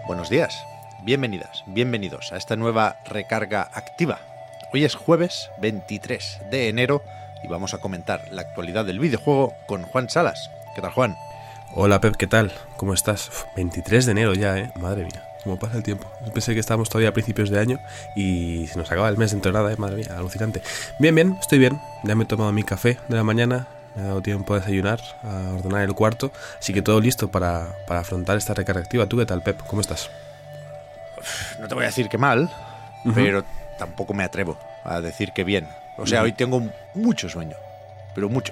Buenos días, bienvenidas, bienvenidos a esta nueva recarga activa. Hoy es jueves 23 de enero y vamos a comentar la actualidad del videojuego con Juan Salas. ¿Qué tal, Juan? Hola, Pep, ¿qué tal? ¿Cómo estás? 23 de enero ya, ¿eh? Madre mía, cómo pasa el tiempo. Yo pensé que estábamos todavía a principios de año y se nos acaba el mes dentro de nada, ¿eh? Madre mía, alucinante. Bien, estoy bien. Ya me he tomado mi café de la mañana, me ha dado tiempo a desayunar, a ordenar el cuarto, así que todo listo para afrontar esta recarga activa. ¿Tú qué tal, Pep? ¿Cómo estás? No te voy a decir que mal, pero tampoco me atrevo a decir que bien. O sea, hoy tengo mucho sueño, pero mucho.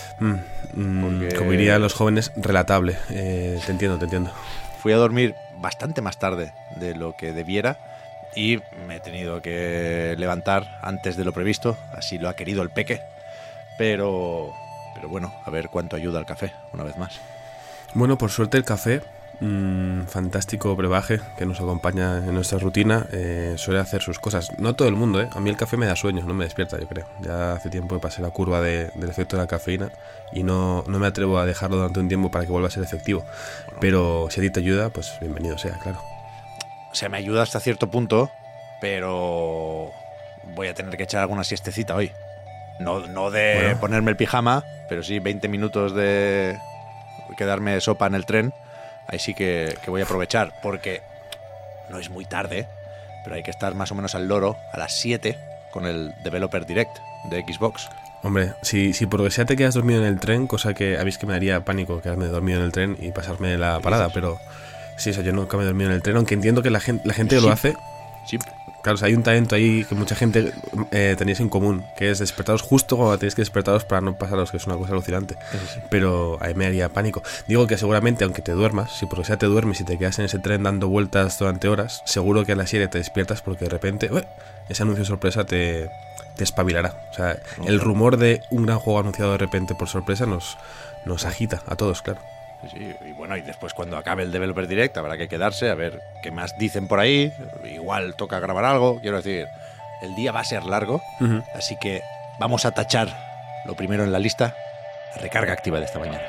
Como dirían los jóvenes, relatable. Te entiendo. Fui a dormir bastante más tarde de lo que debiera y me he tenido que levantar antes de lo previsto, así lo ha querido el peque. Pero bueno, a ver cuánto ayuda el café, una vez más. Bueno, por suerte el café, fantástico brebaje que nos acompaña en nuestra rutina, suele hacer sus cosas. No todo el mundo, ¿eh? A mí el café me da sueño, no me despierta, yo creo. Ya hace tiempo que pasé la curva del efecto de la cafeína y no me atrevo a dejarlo durante un tiempo para que vuelva a ser efectivo. Bueno, pero si a ti te ayuda, pues bienvenido sea, claro. O sea, me ayuda hasta cierto punto, pero voy a tener que echar alguna siestecita hoy. No de ponerme el pijama, pero sí 20 minutos de quedarme sopa en el tren. Ahí sí que voy a aprovechar, porque no es muy tarde, pero hay que estar más o menos al loro a las 7 con el Developer Direct de Xbox. Hombre, si por lo que sea te quedas dormido en el tren, cosa que a mí es que me daría pánico quedarme dormido en el tren y pasarme la parada, pero sí, yo nunca me he dormido en el tren, aunque entiendo que la gente que lo hace... Sí. Claro, o sea, hay un talento ahí que mucha gente tenéis en común, que es despertaros justo cuando tenéis que despertaros para no pasaros, que es una cosa alucinante. Sí. Pero a mí me haría pánico. Digo que seguramente, aunque te duermas, si por lo que sea te duermes y te quedas en ese tren dando vueltas durante horas, seguro que a las 7 te despiertas porque de repente ese anuncio sorpresa te espabilará. O sea, el rumor de un gran juego anunciado de repente por sorpresa nos agita a todos, claro. Sí, y bueno, y después cuando acabe el Developer Direct habrá que quedarse a ver qué más dicen por ahí. Igual toca grabar algo, quiero decir, el día va a ser largo, así que vamos a tachar lo primero en la lista, la recarga activa de esta mañana.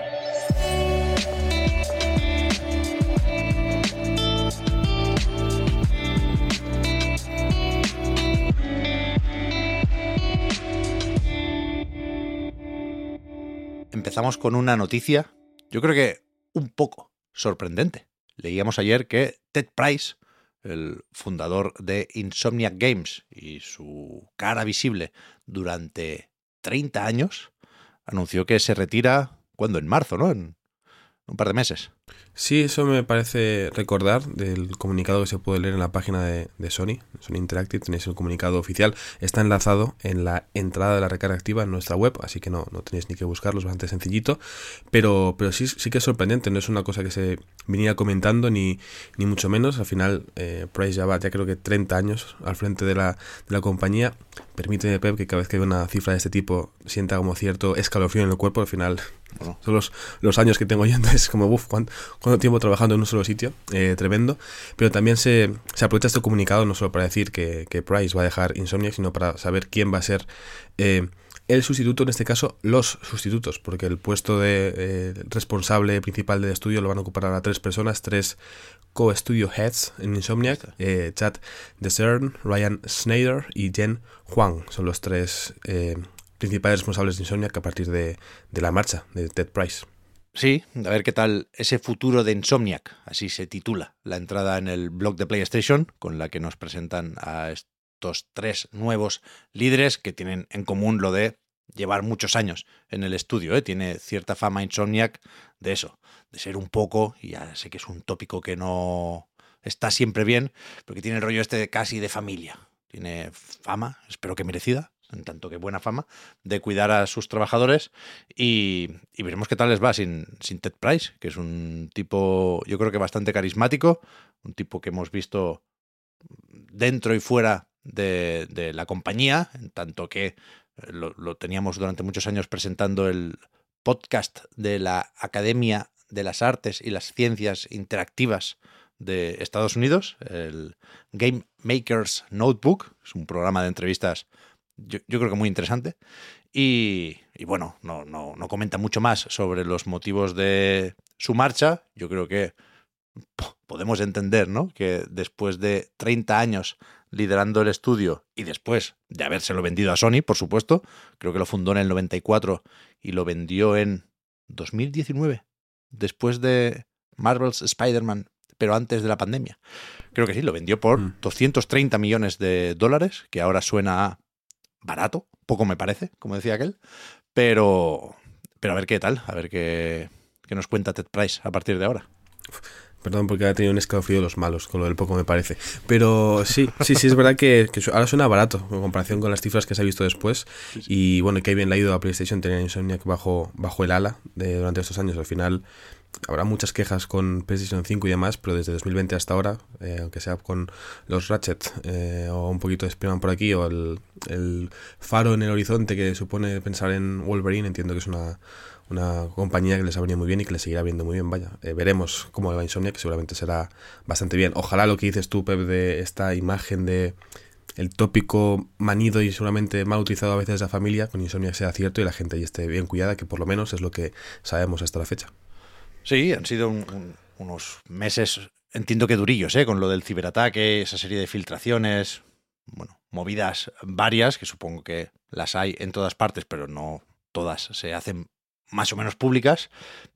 Empezamos con una noticia, yo creo que un poco sorprendente. Leíamos ayer que Ted Price, el fundador de Insomniac Games y su cara visible durante 30 años, anunció que se retira, ¿cuándo? En marzo, ¿no? En un par de meses. Sí, eso me parece recordar del comunicado que se puede leer en la página de Sony Interactive. Tenéis el comunicado oficial, está enlazado en la entrada de la recarga activa en nuestra web, así que no tenéis ni que buscarlo, es bastante sencillito, pero sí que es sorprendente, no es una cosa que se venía comentando ni mucho menos. Al final Price ya va, ya creo que 30 años al frente de la compañía. Permíteme, Pep, que cada vez que veo una cifra de este tipo sienta como cierto escalofrío en el cuerpo. Al final son los años que tengo yo, entonces como ¿cuánto tiempo trabajando en un solo sitio? Tremendo. Pero también se aprovecha este comunicado no solo para decir que Price va a dejar Insomniac, sino para saber quién va a ser el sustituto, en este caso los sustitutos, porque el puesto de responsable principal del estudio lo van a ocupar ahora 3 personas, 3 co-studio heads en Insomniac, Chad Desern, Ryan Snyder y Jen Huang. Son los 3 principales responsables de Insomniac a partir de la marcha de Ted Price. Sí, a ver qué tal ese futuro de Insomniac, así se titula la entrada en el blog de PlayStation, con la que nos presentan a estos 3 nuevos líderes que tienen en común lo de llevar muchos años en el estudio, ¿eh? Tiene cierta fama Insomniac de eso, de ser un poco, y ya sé que es un tópico que no está siempre bien, pero que tiene el rollo este de casi de familia. Tiene fama, espero que merecida, en tanto que buena fama, de cuidar a sus trabajadores y veremos qué tal les va sin Ted Price, que es un tipo, yo creo que bastante carismático, un tipo que hemos visto dentro y fuera de la compañía, en tanto que lo teníamos durante muchos años presentando el podcast de la Academia de las Artes y las Ciencias Interactivas de Estados Unidos, el Game Maker's Notebook. Es un programa de entrevistas yo creo que muy interesante. Y bueno, no comenta mucho más sobre los motivos de su marcha. Yo creo que podemos entender, ¿no?, que después de 30 años liderando el estudio y después de habérselo vendido a Sony, por supuesto, creo que lo fundó en el 94 y lo vendió en 2019, después de Marvel's Spider-Man, pero antes de la pandemia. Creo que sí, lo vendió por 230 millones de dólares, que ahora suena a barato, poco me parece, como decía aquel, pero a ver qué tal, a ver qué nos cuenta Ted Price a partir de ahora. Perdón, porque ha tenido un escalofrío de los malos, con lo del poco me parece. Pero sí, es verdad que ahora suena barato en comparación con las cifras que se ha visto después. Sí. Y bueno, que bien le ha ido a PlayStation tener Insomniac bajo el ala durante estos años. Al final habrá muchas quejas con PlayStation 5 y demás, pero desde 2020 hasta ahora, aunque sea con los Ratchet o un poquito de Spider-Man por aquí, o el faro en el horizonte que supone pensar en Wolverine, entiendo que es una compañía que les ha venido muy bien y que les seguirá viendo muy bien, vaya. Veremos cómo le va Insomniac, que seguramente será bastante bien. Ojalá lo que dices tú, Pep, de esta imagen de el tópico manido y seguramente mal utilizado a veces de la familia, con Insomniac sea cierto y la gente ya esté bien cuidada, que por lo menos es lo que sabemos hasta la fecha. Sí, han sido unos meses, entiendo que durillos, con lo del ciberataque, esa serie de filtraciones, bueno, movidas varias, que supongo que las hay en todas partes, pero no todas se hacen más o menos públicas,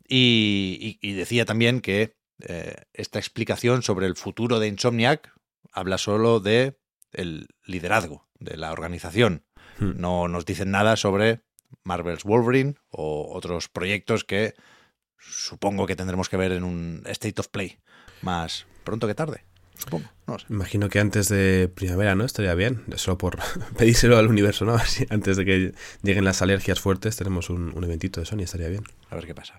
y decía también que esta explicación sobre el futuro de Insomniac habla solo de el liderazgo de la organización. No nos dicen nada sobre Marvel's Wolverine o otros proyectos que supongo que tendremos que ver en un State of Play más pronto que tarde. Supongo, no sé. Imagino que antes de primavera, ¿no? Estaría bien, solo por pedírselo al universo, ¿no? Así, antes de que lleguen las alergias fuertes, tenemos un eventito de Sony, estaría bien. A ver qué pasa.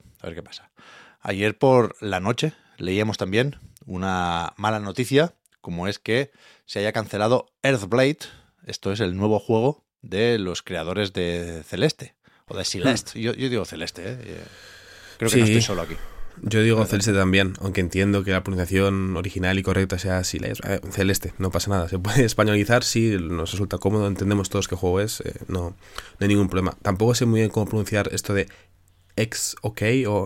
Ayer por la noche leíamos también una mala noticia, como es que se haya cancelado Earthblade. Esto es el nuevo juego de los creadores de Celeste, o de Celeste. Yo digo Celeste, Creo que sí. No estoy solo aquí. Yo digo Celeste también, aunque entiendo que la pronunciación original y correcta sea Celeste, no pasa nada. Se puede españolizar, sí, nos resulta cómodo, entendemos todos qué juego es, no hay ningún problema. Tampoco sé muy bien cómo pronunciar esto de XOK o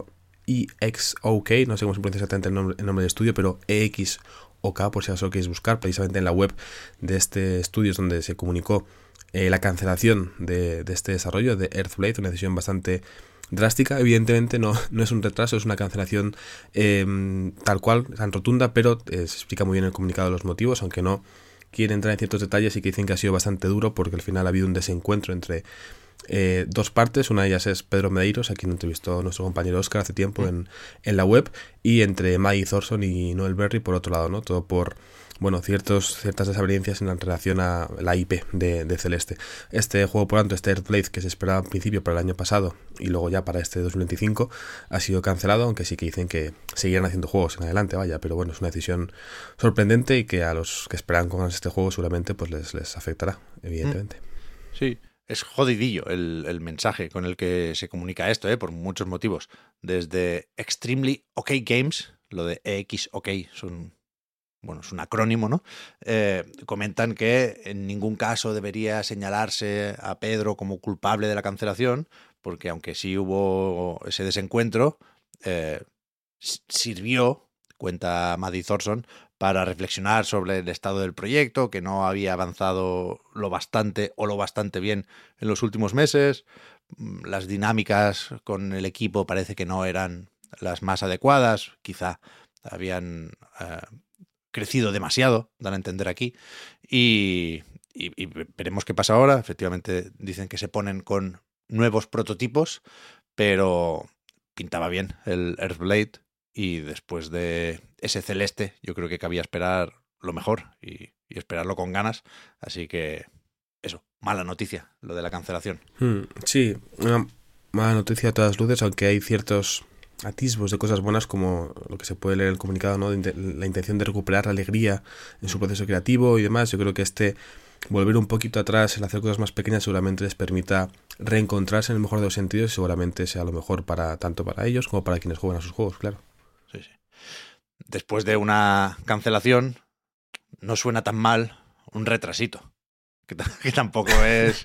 EXOK, no sé cómo se pronuncia exactamente el nombre del estudio, pero EXOK, por si acaso lo queréis buscar, precisamente en la web de este estudio es donde se comunicó la cancelación de este desarrollo de Earthblade, una decisión bastante drástica. Evidentemente no es un retraso, es una cancelación tal cual, tan rotunda, pero se explica muy bien en el comunicado los motivos, aunque no quiere entrar en ciertos detalles y que dicen que ha sido bastante duro porque al final ha habido un desencuentro entre dos partes. Una de ellas es Pedro Medeiros, a quien entrevistó nuestro compañero Oscar hace tiempo en la web, y entre Maggie Thorson y Noel Berry por otro lado, ¿no? Todo por ciertas desavenencias en relación a la IP de Celeste. Este juego, por tanto, este Earthblade, que se esperaba al principio para el año pasado y luego ya para este 2025, ha sido cancelado, aunque sí que dicen que seguirán haciendo juegos en adelante, vaya, pero bueno, es una decisión sorprendente y que a los que esperan con este juego seguramente pues les afectará, evidentemente. Sí. Es jodidillo el mensaje con el que se comunica esto, por muchos motivos. Desde Extremely OK Games, lo de EXOK es un acrónimo, ¿no? Comentan que en ningún caso debería señalarse a Pedro como culpable de la cancelación, porque aunque sí hubo ese desencuentro, sirvió, cuenta Maddie Thorson, para reflexionar sobre el estado del proyecto, que no había avanzado lo bastante bien en los últimos meses. Las dinámicas con el equipo parece que no eran las más adecuadas, quizá habían crecido demasiado, dan a entender aquí, y veremos qué pasa ahora. Efectivamente dicen que se ponen con nuevos prototipos, pero pintaba bien el Earthblade. Y después de ese Celeste, yo creo que cabía esperar lo mejor y esperarlo con ganas. Así que eso, mala noticia, lo de la cancelación. Sí, una mala noticia a todas luces, aunque hay ciertos atisbos de cosas buenas, como lo que se puede leer en el comunicado, ¿no? La intención de recuperar la alegría en su proceso creativo y demás. Yo creo que volver un poquito atrás, el hacer cosas más pequeñas, seguramente les permita reencontrarse en el mejor de los sentidos y seguramente sea lo mejor tanto para ellos como para quienes juegan a sus juegos, claro. Sí. Después de una cancelación, no suena tan mal un retrasito, que tampoco es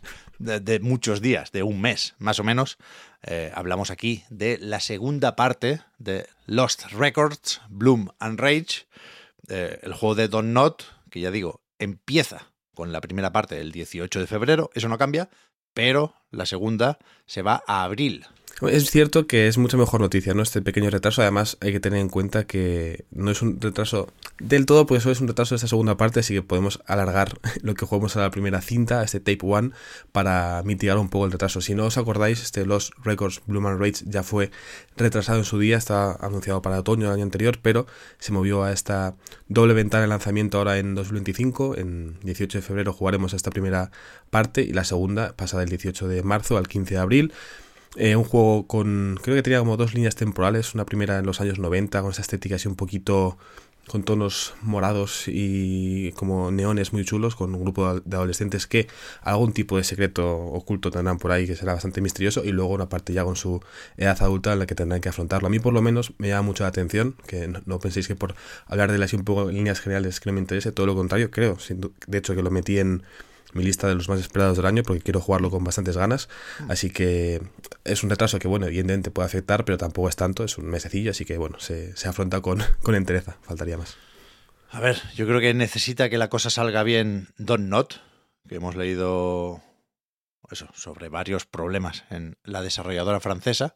de muchos días, de un mes más o menos. Hablamos aquí de la segunda parte de Lost Records, Bloom and Rage, el juego de Don't Nod, que ya digo, empieza con la primera parte el 18 de febrero, eso no cambia, pero la segunda se va a abril. Es cierto que es mucha mejor noticia, ¿no? Este pequeño retraso. Además, hay que tener en cuenta que no es un retraso del todo, pues eso es un retraso de esta segunda parte, así que podemos alargar lo que jugamos a la primera cinta, a este Tape 1, para mitigar un poco el retraso. Si no os acordáis, este Lost Records Bloom and Rage ya fue retrasado en su día, estaba anunciado para otoño del año anterior, pero se movió a esta doble ventana de lanzamiento ahora en 2025. En 18 de febrero jugaremos esta primera parte y la segunda pasa del 18 de marzo al 15 de abril. Un juego con, creo que tenía como dos líneas temporales, una primera en los años 90 con esa estética así un poquito con tonos morados y como neones muy chulos, con un grupo de adolescentes que algún tipo de secreto oculto tendrán por ahí que será bastante misterioso, y luego una parte ya con su edad adulta en la que tendrán que afrontarlo. A mí por lo menos me llama mucho la atención, que no penséis que por hablar de él así un poco en líneas generales que no me interese, todo lo contrario, creo, de hecho que lo metí en mi lista de los más esperados del año porque quiero jugarlo con bastantes ganas, así que es un retraso que, bueno, evidentemente puede afectar, pero tampoco es tanto, es un mesecillo, así que, bueno, se afronta con entereza, faltaría más. A ver, yo creo que necesita que la cosa salga bien Don't Nod, que hemos leído eso sobre varios problemas en la desarrolladora francesa,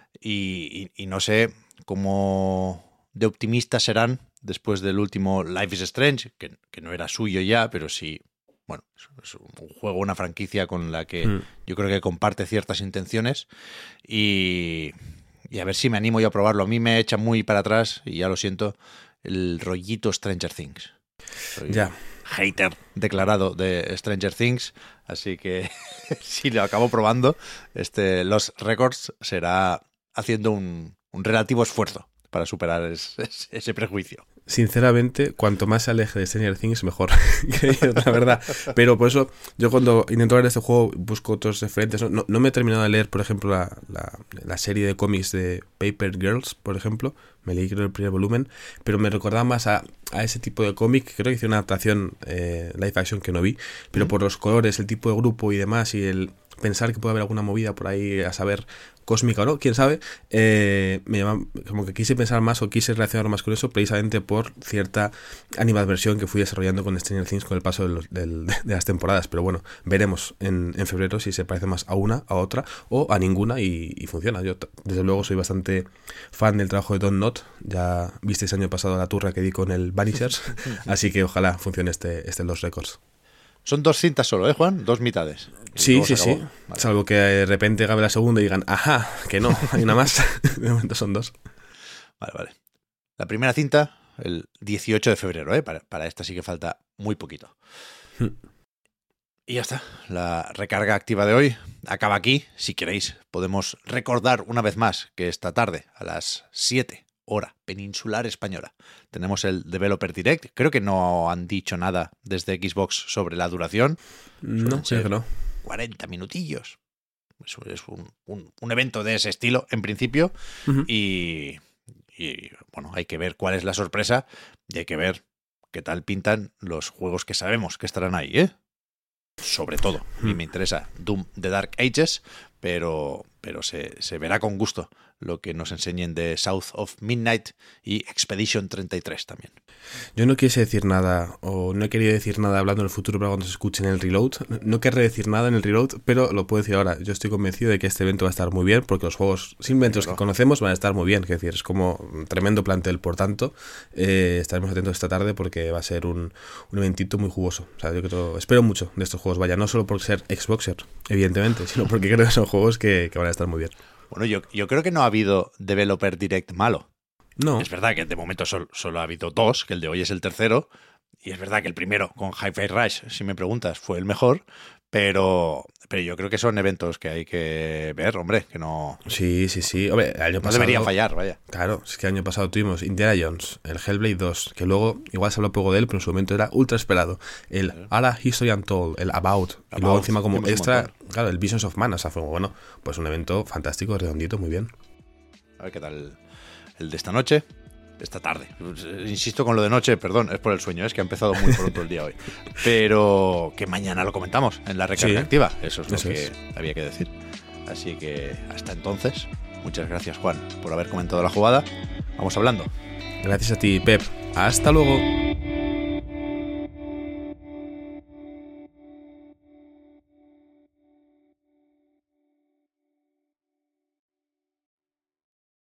y no sé cómo de optimistas serán después del último Life is Strange, que no era suyo ya, pero sí. Bueno, es un juego, una franquicia con la que yo creo que comparte ciertas intenciones y a ver si me animo yo a probarlo. A mí me echa muy para atrás, y ya lo siento, el rollito Stranger Things. Soy hater declarado de Stranger Things, así que si lo acabo probando, Lost Records será haciendo un relativo esfuerzo para superar ese prejuicio. Sinceramente, cuanto más se aleje de Stranger Things, mejor. La verdad. Pero por eso, yo cuando intento ver este juego, busco otros referentes. No me he terminado de leer, por ejemplo, la serie de cómics de Paper Girls, por ejemplo. Me leí, creo, el primer volumen. Pero me recordaba más a ese tipo de cómic. Creo que hice una adaptación live action que no vi. Pero por los colores, el tipo de grupo y demás, y el pensar que puede haber alguna movida por ahí, a saber, cósmica o no, quién sabe, me llama, como que quise pensar más o quise reaccionar más con eso precisamente por cierta animadversión que fui desarrollando con Stranger Things con el paso de las temporadas. Pero bueno, veremos en febrero si se parece más a una, a otra o a ninguna y funciona. Yo desde luego soy bastante fan del trabajo de Don't Nod, ya visteis el año pasado la turra que di con el Vanishers, así que ojalá funcione este Lost Records. Son dos cintas solo, Juan? Dos mitades. Sí. Vale. Salvo que de repente acabe la segunda y digan, ajá, que no, hay una más. De momento son dos. Vale. La primera cinta, el 18 de febrero, Para esta sí que falta muy poquito. Y ya está. La recarga activa de hoy acaba aquí. Si queréis, podemos recordar una vez más que esta tarde, a las 7, hora peninsular española, tenemos el Developer Direct. Creo que no han dicho nada desde Xbox sobre la duración. No, creo que no. 40 minutillos. Eso es un evento de ese estilo, en principio. Y bueno, hay que ver cuál es la sorpresa y hay que ver qué tal pintan los juegos que sabemos que estarán ahí, Sobre todo, a mí me interesa Doom The Dark Ages, pero se verá con gusto lo que nos enseñen de South of Midnight y Expedition 33 también. Yo no quise decir nada, o no he querido decir nada hablando del futuro para cuando se escuche en el Reload. No querré decir nada en el Reload, pero lo puedo decir ahora. Yo estoy convencido de que este evento va a esestar muy bien, porque los juegos, simplemente los que conocemos, van a estar muy bien. Es decir, es como un tremendo plantel, por tanto, estaremos atentos esta tarde porque va a ser un eventito muy jugoso. O sea, yo espero mucho de estos juegos, vaya, no solo por ser Xboxer, evidentemente, sino porque creo que son juegos que van a estar muy bien. Bueno, yo creo que no ha habido Developer Direct malo. No. Es verdad que de momento solo ha habido dos, que el de hoy es el tercero, y es verdad que el primero, con Hi-Fi Rush, si me preguntas, fue el mejor, pero yo creo que son eventos que hay que ver, hombre, que no... Sí. Hombre, el año pasado, no debería fallar, vaya. Claro, es que el año pasado tuvimos Indiana Jones, el Hellblade 2, que luego, igual se habló poco de él, pero en su momento era ultra esperado. El Ara History Untold, el About, y luego encima como extra, claro, el Visions of Mana, o sea, fue bueno, pues un evento fantástico, redondito, muy bien. A ver qué tal el de esta noche. esta tarde. Insisto con lo de noche, perdón, es por el sueño, es que ha empezado muy pronto el día hoy. Pero que mañana lo comentamos en la recarga activa. Eso es lo que había que decir. Así que hasta entonces, muchas gracias, Juan, por haber comentado la jugada. Vamos hablando. Gracias a ti, Pep. Hasta luego.